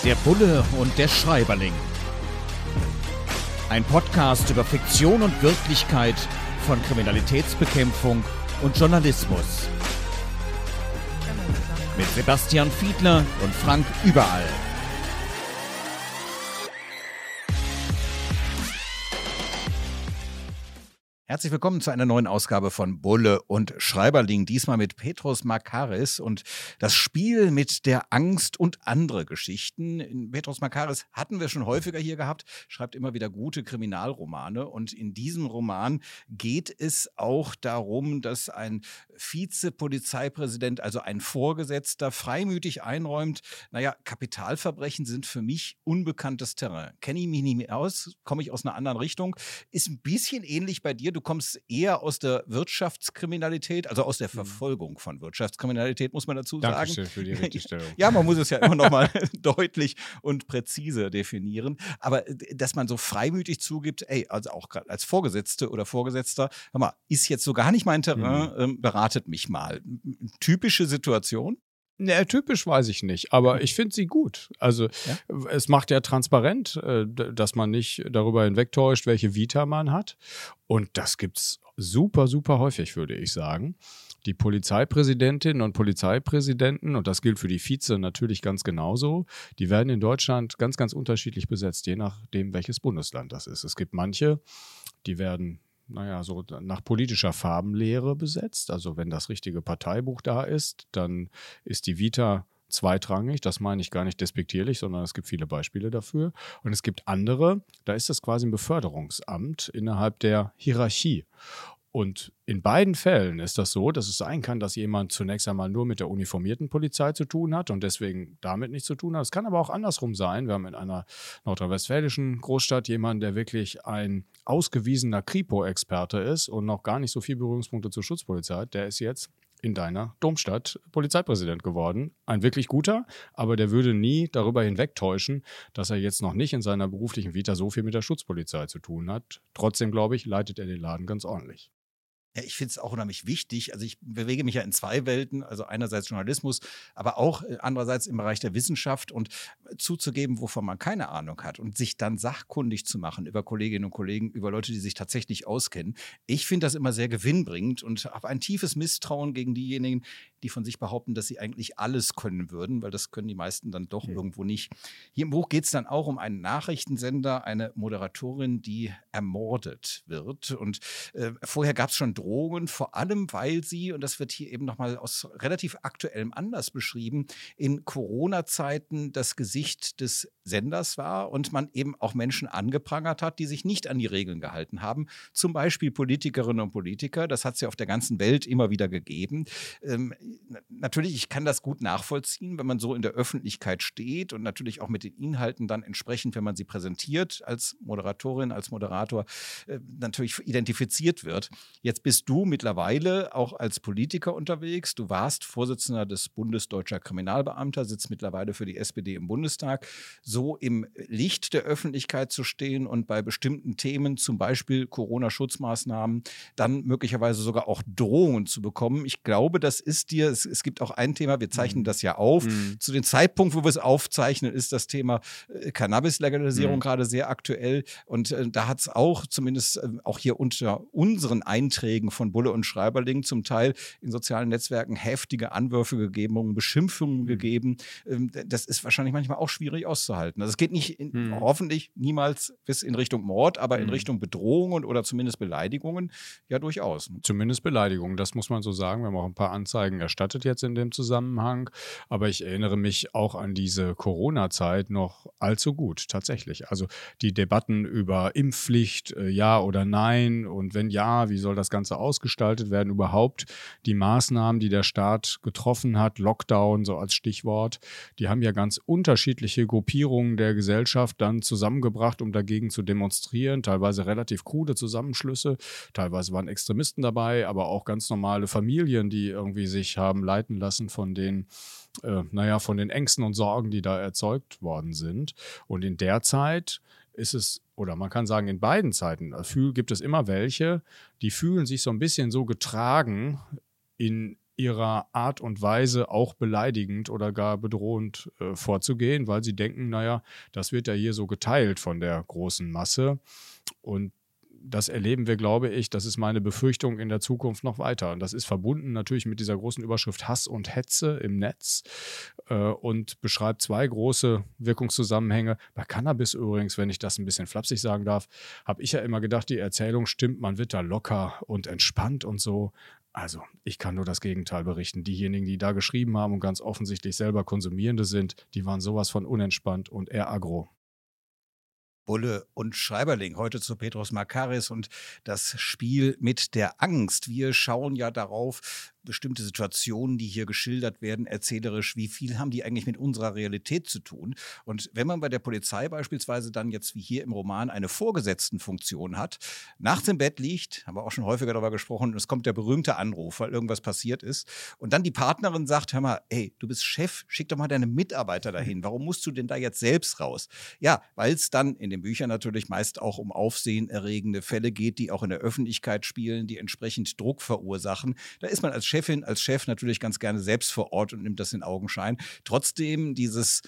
Der Bulle und der Schreiberling. Ein Podcast über Fiktion und Wirklichkeit von Kriminalitätsbekämpfung und Journalismus. Mit Sebastian Fiedler und Frank Überall. Herzlich willkommen zu einer neuen Ausgabe von Bulle und Schreiberling, diesmal mit Petros Makaris und das Spiel mit der Angst und andere Geschichten. Petros Makaris hatten wir schon häufiger hier gehabt, schreibt immer wieder gute Kriminalromane und in diesem Roman geht es auch darum, dass ein Vizepolizeipräsident, also ein Vorgesetzter, freimütig einräumt, Kapitalverbrechen sind für mich unbekanntes Terrain. Kenne ich mich nicht aus, komme ich aus einer anderen Richtung, ist ein bisschen ähnlich bei dir. Du kommst eher aus der Wirtschaftskriminalität, also aus der Verfolgung von Wirtschaftskriminalität, muss man dazu sagen. Dankeschön für die Richtigstellung. Ja, man muss es ja immer noch mal deutlich und präzise definieren. Aber dass man so freimütig zugibt, also auch gerade als Vorgesetzte oder Vorgesetzter, hör mal, ist jetzt so gar nicht mein Terrain, beratet mich mal. Typische Situation? Ne, typisch weiß ich nicht, aber ich finde sie gut. Also Es macht ja transparent, dass man nicht darüber hinwegtäuscht, welche Vita man hat. Und das gibt's super, super häufig, würde ich sagen. Die Polizeipräsidentinnen und Polizeipräsidenten, und das gilt für die Vize natürlich ganz genauso, die werden in Deutschland ganz, ganz unterschiedlich besetzt, je nachdem, welches Bundesland das ist. Es gibt manche, die werden so nach politischer Farbenlehre besetzt. Also wenn das richtige Parteibuch da ist, dann ist die Vita zweitrangig. Das meine ich gar nicht despektierlich, sondern es gibt viele Beispiele dafür. Und es gibt andere, da ist das quasi ein Beförderungsamt innerhalb der Hierarchie. Und in beiden Fällen ist das so, dass es sein kann, dass jemand zunächst einmal nur mit der uniformierten Polizei zu tun hat und deswegen damit nichts zu tun hat. Es kann aber auch andersrum sein. Wir haben in einer nordrhein-westfälischen Großstadt jemanden, der wirklich ein ausgewiesener Kripo-Experte ist und noch gar nicht so viele Berührungspunkte zur Schutzpolizei hat. Der ist jetzt in deiner Domstadt Polizeipräsident geworden. Ein wirklich guter, aber der würde nie darüber hinwegtäuschen, dass er jetzt noch nicht in seiner beruflichen Vita so viel mit der Schutzpolizei zu tun hat. Trotzdem, glaube ich, leitet er den Laden ganz ordentlich. Ja, ich finde es auch unheimlich wichtig. Also ich bewege mich ja in zwei Welten, also einerseits Journalismus, aber auch andererseits im Bereich der Wissenschaft und zuzugeben, wovon man keine Ahnung hat und sich dann sachkundig zu machen über Kolleginnen und Kollegen, über Leute, die sich tatsächlich auskennen. Ich finde das immer sehr gewinnbringend und habe ein tiefes Misstrauen gegen diejenigen, die von sich behaupten, dass sie eigentlich alles können würden, weil das können die meisten dann doch irgendwo nicht. Hier im Buch geht es dann auch um einen Nachrichtensender, eine Moderatorin, die ermordet wird. Und vorher gab es schon Drohungen, vor allem weil sie, und das wird hier eben nochmal aus relativ aktuellem Anlass beschrieben, in Corona-Zeiten das Gesicht des Senders war und man eben auch Menschen angeprangert hat, die sich nicht an die Regeln gehalten haben. Zum Beispiel Politikerinnen und Politiker. Das hat es ja auf der ganzen Welt immer wieder gegeben. Natürlich, ich kann das gut nachvollziehen, wenn man so in der Öffentlichkeit steht und natürlich auch mit den Inhalten dann entsprechend, wenn man sie präsentiert, als Moderatorin, als Moderator, natürlich identifiziert wird. Jetzt bist du mittlerweile auch als Politiker unterwegs. Du warst Vorsitzender des Bundes Deutscher Kriminalbeamter, sitzt mittlerweile für die SPD im Bundestag. So im Licht der Öffentlichkeit zu stehen und bei bestimmten Themen, zum Beispiel Corona-Schutzmaßnahmen, dann möglicherweise sogar auch Drohungen zu bekommen. Ich glaube, das ist dir, es gibt auch ein Thema, wir zeichnen das ja auf. Zu dem Zeitpunkt, wo wir es aufzeichnen, ist das Thema Cannabis-Legalisierung gerade sehr aktuell. Und da hat es auch, zumindest auch hier unter unseren Einträgen von Bulle und Schreiberling, zum Teil in sozialen Netzwerken heftige Anwürfe gegeben, Beschimpfungen gegeben. Das ist wahrscheinlich manchmal auch schwierig auszuhalten. Also es geht nicht, hoffentlich niemals bis in Richtung Mord, aber in Richtung Bedrohungen oder zumindest Beleidigungen ja durchaus. Zumindest Beleidigungen, das muss man so sagen. Wir haben auch ein paar Anzeigen erstattet jetzt in dem Zusammenhang. Aber ich erinnere mich auch an diese Corona-Zeit noch allzu gut, tatsächlich. Also die Debatten über Impfpflicht, ja oder nein und wenn ja, wie soll das Ganze ausgestaltet werden? Überhaupt die Maßnahmen, die der Staat getroffen hat, Lockdown so als Stichwort, die haben ja ganz unterschiedliche Gruppierungen der Gesellschaft dann zusammengebracht, um dagegen zu demonstrieren. Teilweise relativ krude Zusammenschlüsse, teilweise waren Extremisten dabei, aber auch ganz normale Familien, die irgendwie sich haben leiten lassen von den von den Ängsten und Sorgen, die da erzeugt worden sind. Und in der Zeit ist es, oder man kann sagen, in beiden Zeiten gibt es immer welche, die fühlen sich so ein bisschen so getragen in ihrer Art und Weise auch beleidigend oder gar bedrohend vorzugehen, weil sie denken, naja, das wird ja hier so geteilt von der großen Masse. Und das erleben wir, glaube ich, das ist meine Befürchtung in der Zukunft noch weiter. Und das ist verbunden natürlich mit dieser großen Überschrift Hass und Hetze im Netz und beschreibt zwei große Wirkungszusammenhänge. Bei Cannabis übrigens, wenn ich das ein bisschen flapsig sagen darf, habe ich ja immer gedacht, die Erzählung stimmt, man wird da locker und entspannt und so. Also, ich kann nur das Gegenteil berichten. Diejenigen, die da geschrieben haben und ganz offensichtlich selber Konsumierende sind, die waren sowas von unentspannt und eher aggro. Bulle und Schreiberling. Heute zu Petros Makaris und das Spiel mit der Angst. Wir schauen ja darauf, bestimmte Situationen, die hier geschildert werden, erzählerisch, wie viel haben die eigentlich mit unserer Realität zu tun? Und wenn man bei der Polizei beispielsweise dann jetzt wie hier im Roman eine Vorgesetztenfunktion hat, nachts im Bett liegt, haben wir auch schon häufiger darüber gesprochen, und es kommt der berühmte Anruf, weil irgendwas passiert ist, und dann die Partnerin sagt, hör mal, ey, du bist Chef, schick doch mal deine Mitarbeiter dahin. Warum musst du denn da jetzt selbst raus? Ja, weil es dann in den Büchern natürlich meist auch um aufsehenerregende Fälle geht, die auch in der Öffentlichkeit spielen, die entsprechend Druck verursachen. Da ist man als Chefin, als Chef natürlich ganz gerne selbst vor Ort und nimmt das in Augenschein. Trotzdem dieses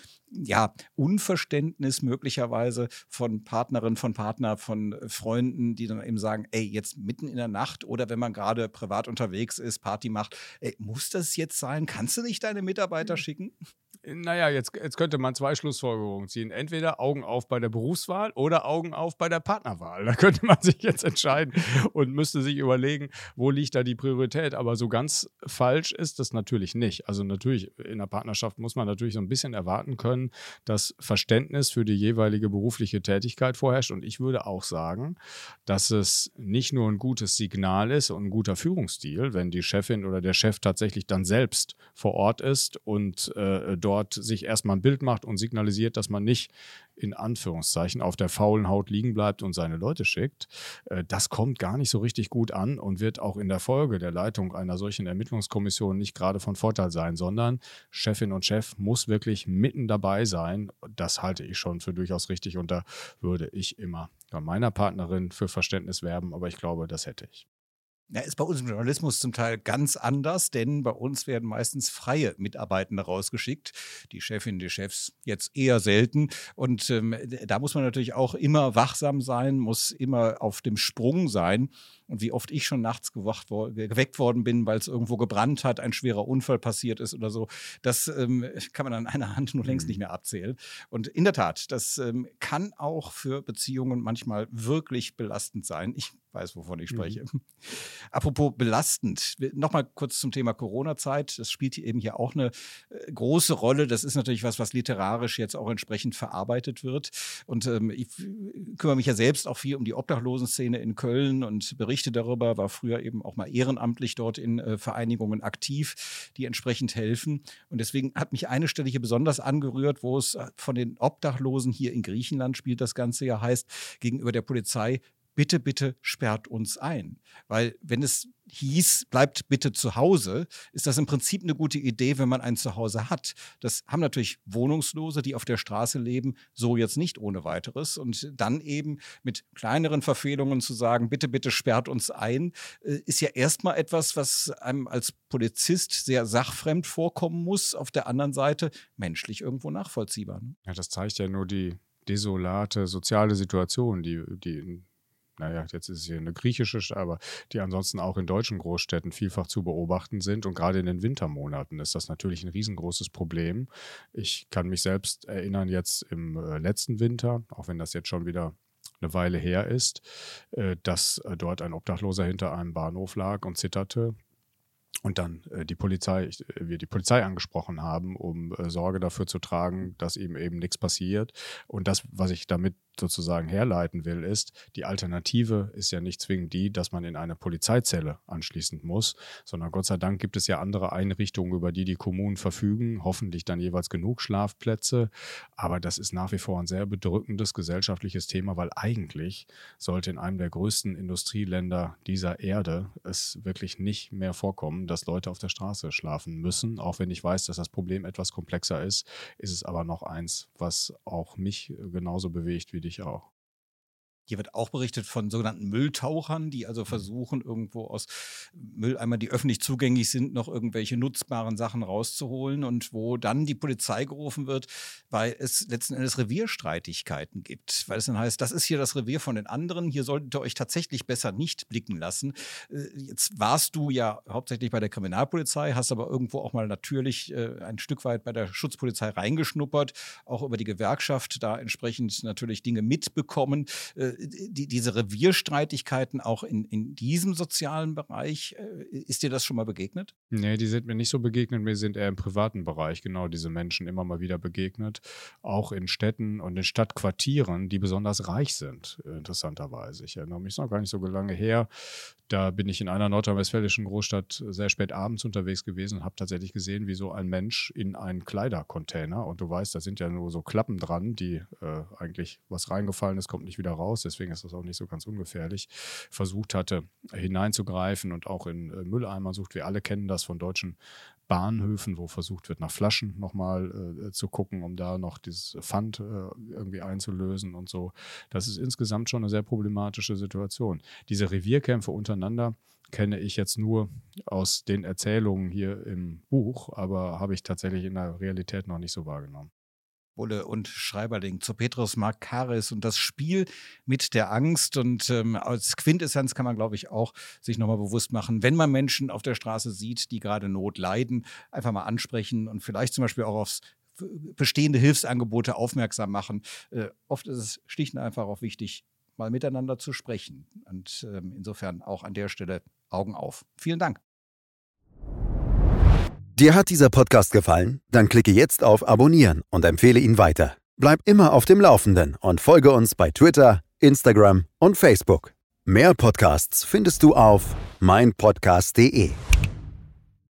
Unverständnis möglicherweise von Partnerin, von Partner, von Freunden, die dann eben sagen, ey, jetzt mitten in der Nacht oder wenn man gerade privat unterwegs ist, Party macht, ey, muss das jetzt sein? Kannst du nicht deine Mitarbeiter schicken? Naja, jetzt könnte man zwei Schlussfolgerungen ziehen. Entweder Augen auf bei der Berufswahl oder Augen auf bei der Partnerwahl. Da könnte man sich jetzt entscheiden und müsste sich überlegen, wo liegt da die Priorität. Aber so ganz falsch ist das natürlich nicht. Also natürlich, in der Partnerschaft muss man natürlich so ein bisschen erwarten können, dass Verständnis für die jeweilige berufliche Tätigkeit vorherrscht. Und ich würde auch sagen, dass es nicht nur ein gutes Signal ist und ein guter Führungsstil, wenn die Chefin oder der Chef tatsächlich dann selbst vor Ort ist und dort sich erstmal ein Bild macht und signalisiert, dass man nicht in Anführungszeichen auf der faulen Haut liegen bleibt und seine Leute schickt. Das kommt gar nicht so richtig gut an und wird auch in der Folge der Leitung einer solchen Ermittlungskommission nicht gerade von Vorteil sein, sondern Chefin und Chef muss wirklich mitten dabei sein. Das halte ich schon für durchaus richtig und da würde ich immer bei meiner Partnerin für Verständnis werben, aber ich glaube, das hätte ich. Ja, ist bei uns im Journalismus zum Teil ganz anders, denn bei uns werden meistens freie Mitarbeitende rausgeschickt. Die Chefin, die Chefs jetzt eher selten. Und da muss man natürlich auch immer wachsam sein, muss immer auf dem Sprung sein. Und wie oft ich schon nachts geweckt worden bin, weil es irgendwo gebrannt hat, ein schwerer Unfall passiert ist oder so, das kann man an einer Hand nur längst nicht mehr abzählen. Und in der Tat, das kann auch für Beziehungen manchmal wirklich belastend sein. Ich weiß, wovon ich spreche. Apropos belastend, nochmal kurz zum Thema Corona-Zeit. Das spielt eben hier auch eine große Rolle. Das ist natürlich was literarisch jetzt auch entsprechend verarbeitet wird. Und ich kümmere mich ja selbst auch viel um die Obdachlosenszene in Köln und berichte darüber, war früher eben auch mal ehrenamtlich dort in Vereinigungen aktiv, die entsprechend helfen. Und deswegen hat mich eine Stelle hier besonders angerührt, wo es von den Obdachlosen hier in Griechenland spielt, das Ganze ja heißt, gegenüber der Polizei, bitte, bitte sperrt uns ein. Weil wenn es hieß, bleibt bitte zu Hause, ist das im Prinzip eine gute Idee, wenn man ein Zuhause hat. Das haben natürlich Wohnungslose, die auf der Straße leben, so jetzt nicht ohne weiteres. Und dann eben mit kleineren Verfehlungen zu sagen, bitte, bitte sperrt uns ein, ist ja erstmal etwas, was einem als Polizist sehr sachfremd vorkommen muss. Auf der anderen Seite menschlich irgendwo nachvollziehbar. Ne? Ja, das zeigt ja nur die desolate soziale Situation, die naja, jetzt ist es hier eine griechische, aber die ansonsten auch in deutschen Großstädten vielfach zu beobachten sind. Und gerade in den Wintermonaten ist das natürlich ein riesengroßes Problem. Ich kann mich selbst erinnern, jetzt im letzten Winter, auch wenn das jetzt schon wieder eine Weile her ist, dass dort ein Obdachloser hinter einem Bahnhof lag und zitterte. Und dann wir die Polizei angesprochen haben, um Sorge dafür zu tragen, dass ihm eben nichts passiert. Und das, was ich damit sozusagen herleiten will, ist, die Alternative ist ja nicht zwingend die, dass man in eine Polizeizelle anschließend muss, sondern Gott sei Dank gibt es ja andere Einrichtungen, über die Kommunen verfügen, hoffentlich dann jeweils genug Schlafplätze. Aber das ist nach wie vor ein sehr bedrückendes gesellschaftliches Thema, weil eigentlich sollte in einem der größten Industrieländer dieser Erde es wirklich nicht mehr vorkommen, dass Leute auf der Straße schlafen müssen. Auch wenn ich weiß, dass das Problem etwas komplexer ist es aber noch eins, was auch mich genauso bewegt wie dich auch. Hier wird auch berichtet von sogenannten Mülltauchern, die also versuchen, irgendwo aus Mülleimern, die öffentlich zugänglich sind, noch irgendwelche nutzbaren Sachen rauszuholen und wo dann die Polizei gerufen wird, weil es letzten Endes Revierstreitigkeiten gibt. Weil es dann heißt, das ist hier das Revier von den anderen, hier solltet ihr euch tatsächlich besser nicht blicken lassen. Jetzt warst du ja hauptsächlich bei der Kriminalpolizei, hast aber irgendwo auch mal natürlich ein Stück weit bei der Schutzpolizei reingeschnuppert, auch über die Gewerkschaft da entsprechend natürlich Dinge mitbekommen. Diese Revierstreitigkeiten auch in diesem sozialen Bereich, ist dir das schon mal begegnet? Nee, die sind mir nicht so begegnet, mir sind eher im privaten Bereich genau diese Menschen immer mal wieder begegnet, auch in Städten und in Stadtquartieren, die besonders reich sind, interessanterweise. Ich erinnere mich, ist noch gar nicht so lange her, da bin ich in einer nordrhein-westfälischen Großstadt sehr spät abends unterwegs gewesen und habe tatsächlich gesehen, wie so ein Mensch in einen Kleidercontainer, und du weißt, da sind ja nur so Klappen dran, die eigentlich was reingefallen ist, kommt nicht wieder raus, deswegen ist das auch nicht so ganz ungefährlich, versucht hatte, hineinzugreifen und auch in Mülleimer sucht. Wir alle kennen das von deutschen Bahnhöfen, wo versucht wird, nach Flaschen nochmal zu gucken, um da noch dieses Pfand irgendwie einzulösen und so. Das ist insgesamt schon eine sehr problematische Situation. Diese Revierkämpfe untereinander kenne ich jetzt nur aus den Erzählungen hier im Buch, aber habe ich tatsächlich in der Realität noch nicht so wahrgenommen. Bulle und Schreiberling zu Petrus Makaris und das Spiel mit der Angst. Und als Quintessenz kann man, glaube ich, auch sich nochmal bewusst machen, wenn man Menschen auf der Straße sieht, die gerade Not leiden, einfach mal ansprechen und vielleicht zum Beispiel auch aufs bestehende Hilfsangebote aufmerksam machen. Oft ist es schlicht und einfach auch wichtig, mal miteinander zu sprechen. Und insofern auch an der Stelle Augen auf. Vielen Dank. Dir hat dieser Podcast gefallen? Dann klicke jetzt auf Abonnieren und empfehle ihn weiter. Bleib immer auf dem Laufenden und folge uns bei Twitter, Instagram und Facebook. Mehr Podcasts findest du auf meinpodcast.de.